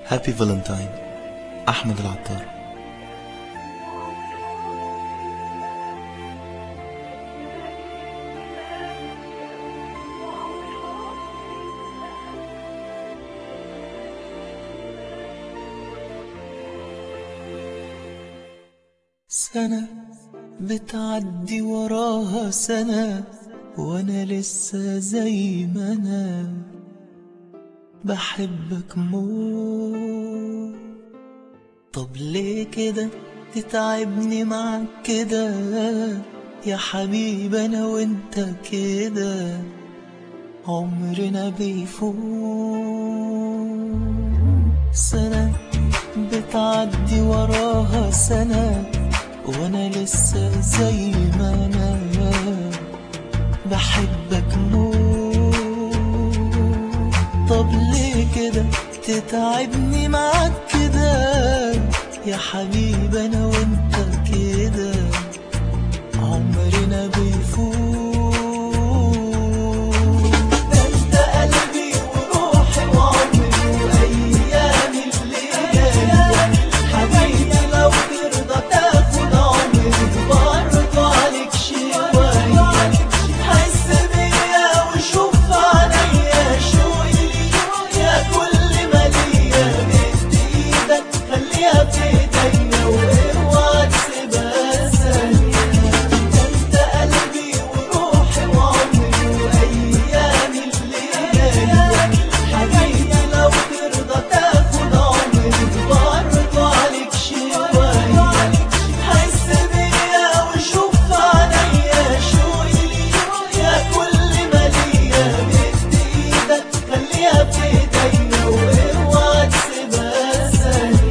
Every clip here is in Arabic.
هابي فالنتاين، أحمد العطار. سنة بتعدي وراها سنة وانا لسه زي ما انا بحبك موت. طب ليه كده تتعبني معاك كده يا حبيبي؟ انا وانت كده عمرنا بيفوت. سنة بتعدي وراها سنة وانا لسه زي ما انا بحبك موت. طب ليه كده تتعبني معاك كده يا حبيبي؟ انا وانت كده عمرنا بيفوت. ده انت قلبي وروحي وعمري وايامي اللي جايه حبيبي، لو ترضى تاخد عمري برضه عليك شويه. حس بيا وشوف عليا شوقي يا كل ما ليا مد ايدك خليها في ايديا واوعى تسيبها ثانيه. ده انت قلبي وروحي وعمري وايامي اللي جايه حبيبي، لو ترضى تاخد عمري برضه عليك شويه. حس بيا وشوف عليا شوقي يا كل ما ليا مد ايدك خليها في ايديا واوعى تسيبها ثانيه.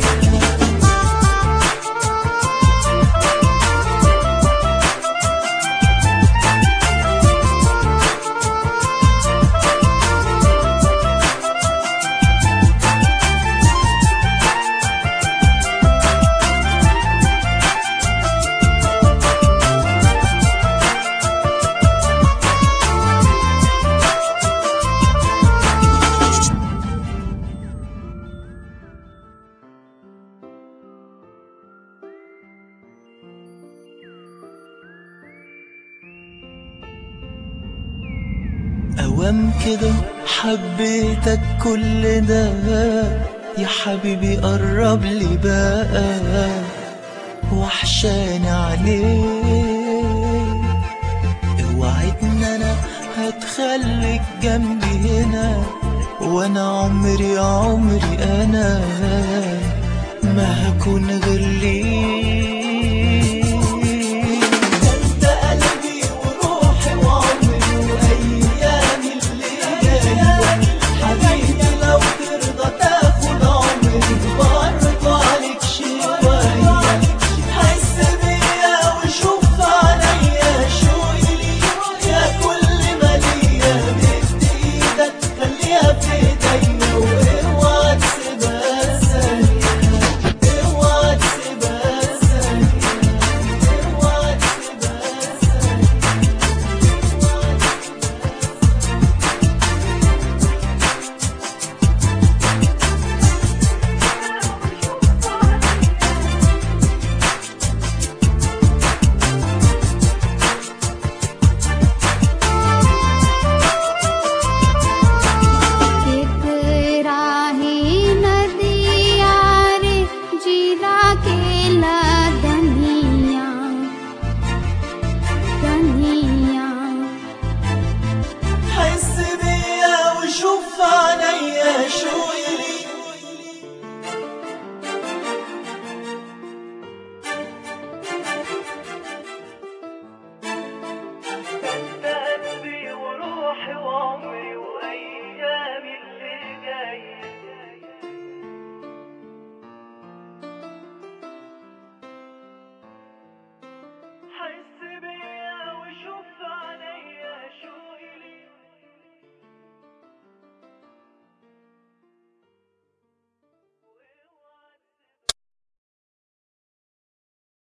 أوام كده حبيتك كل ده يا حبيبي، قرب لي بقى وحشاني عليك. اوعدني انا هتخليك جنبي هنا وانا عمري انا ما هكون غير ليك.